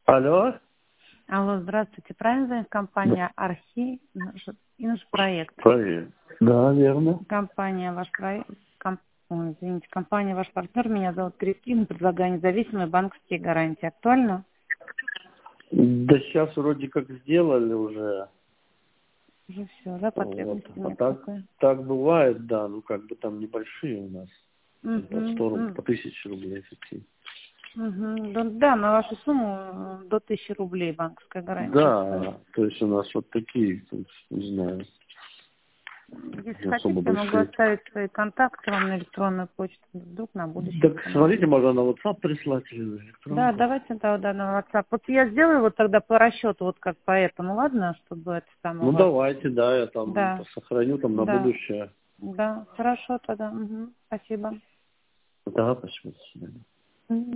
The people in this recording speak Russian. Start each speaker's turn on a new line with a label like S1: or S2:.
S1: Алло?
S2: Алло, здравствуйте. Правильно звонит компания Архи и наш проект?
S1: Проект. Да, верно.
S2: Компания ваш проект, извините, компания ваш партнер. Меня зовут Кристина. Предлагаю независимые банковские гарантии. Актуально?
S1: Да сейчас вроде как сделали уже.
S2: Уже все, да,
S1: Вот.
S2: потребности
S1: А
S2: нет
S1: так,
S2: такой.
S1: так бывает, да, ну как бы там небольшие у нас. По 100 рублей,
S2: Угу.
S1: по 1000 рублей такие.
S2: Да, на вашу сумму до 1000 рублей банковская гарантия стоит.
S1: Да, то есть у нас вот такие, то есть, не знаю,
S2: Если
S1: не
S2: хотите,
S1: особо
S2: я могу
S1: большие.
S2: оставить свои контакты вам на электронную почту. Вдруг на будущее
S1: Так, смотрите,
S2: понадобится.
S1: можно на WhatsApp прислать или на
S2: Да,
S1: электронку.
S2: давайте да, на WhatsApp. Вот я сделаю вот тогда по расчету, вот как по этому, ладно, чтобы это там у
S1: Ну
S2: вас.
S1: давайте, да, я там
S2: Да,
S1: сохраню там на
S2: да,
S1: будущее.
S2: да, хорошо тогда. Спасибо.
S1: Да, спасибо. До свидания.